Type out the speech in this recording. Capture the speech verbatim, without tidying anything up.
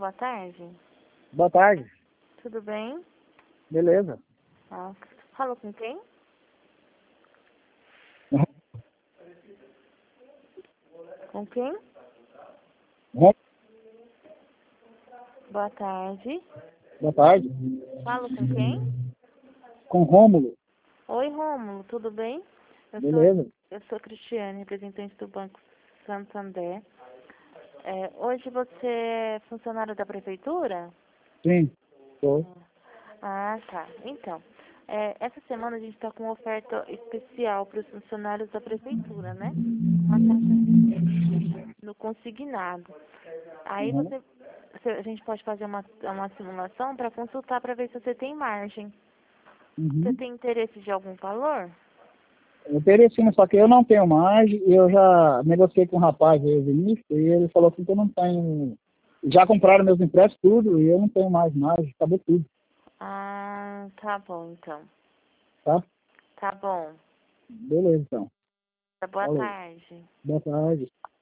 boa tarde. Boa tarde. Tudo bem? Beleza. Ah, falou com quem? Com quem? Rom- Boa tarde. Boa tarde. Falo com quem? Com Rômulo. Oi, Rômulo, tudo bem? Eu sou, Beleza. eu sou Cristiane, representante do Banco Santander. É, hoje você é funcionário da prefeitura? Sim. Tô. Ah, tá. Então, é, essa semana a gente está com uma oferta especial para os funcionários da prefeitura, né? Uma taxa no consignado. Aí Uhum. você, você- a gente pode fazer uma, uma simulação para consultar para ver se você tem margem. Você Uhum. tem interesse de algum valor? Eu teria sim, só que eu não tenho mais. E eu já negociei com um rapaz aí, o Vinícius, e ele falou assim que eu não tenho. Já compraram meus empréstimos tudo e eu não tenho mais margem, acabou tudo, Ah, tá bom então. tá? Tá bom. Beleza, então. Boa Falou. tarde. Boa tarde.